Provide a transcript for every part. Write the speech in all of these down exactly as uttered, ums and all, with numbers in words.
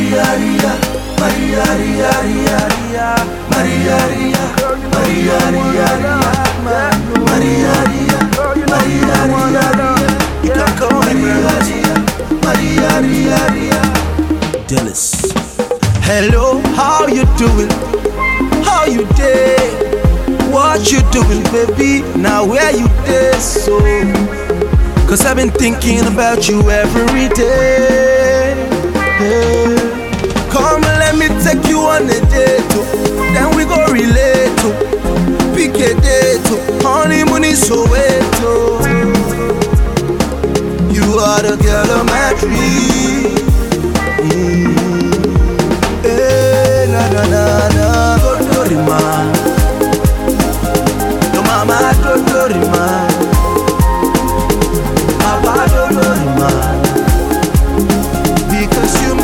Maria Ria, Maria Ria Ria Ria, Maria Ria, Maria Ria Ria, Maria Ria, Maria Ria Ria. You can call me Maria Ria, Maria Ria Ria. Dallas. Hello, how you doing? How you day? What you doing, baby? Now where you day, so? Cause I've been thinking about you every day. Yeah. Come let me take you on a date, oh. Then we go relate, oh. Pick a date, oh. Honeymoon is so wet, oh. You are the girl of my dream. Mm. Hey, na na na na, Dodorima. Your mama Dodorima. Papa Dodorima. Because you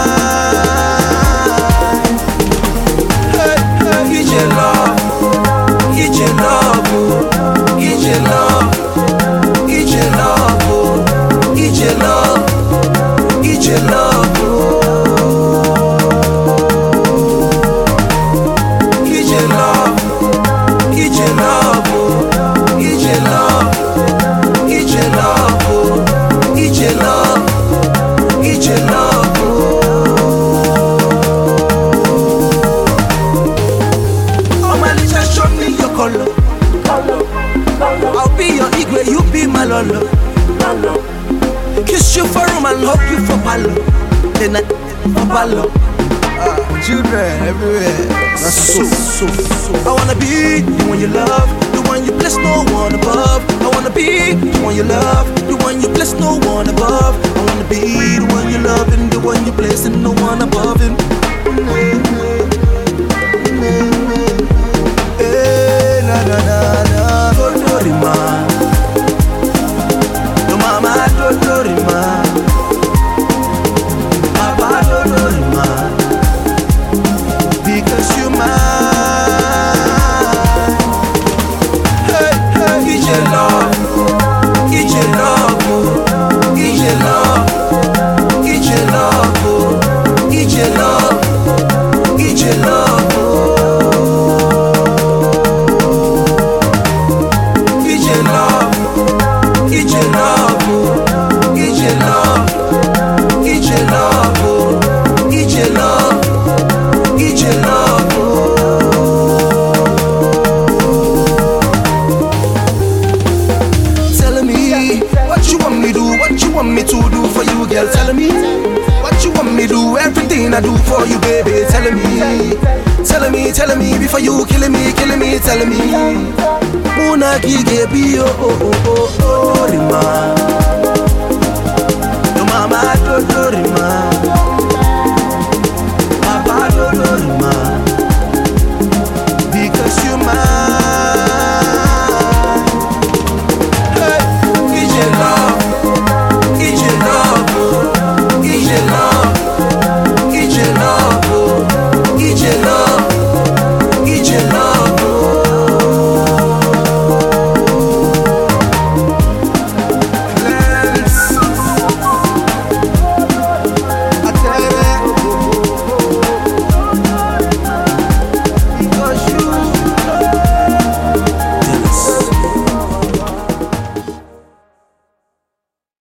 mine. Hey, hey, get your love, get your love, get your love, get your love, get your love, get your love. I'll be your igwe, you be my lolo. Kiss you for room and hug you for palo. Then I for palo. Ah, children everywhere. That's so, so, so. I wanna be the one you love, the one you bless, no one above. I wanna be the one you love, the one you bless, no one above. I wanna be the one you love and the one you bless and no one above him. Hey, na na na na. Dodorima, your mama Dodorima, Papa Dodorima, because you mine. Hey, hey, get your love, get your love, get your love, get your love, get your love, get your love. Me to do for you, girl, tell me what you want me do, everything I do for you, baby, tell me, tell me, tell me, before you killing me, killing me, tell me, Muna Gige, be oh, oh, oh, oh, oh,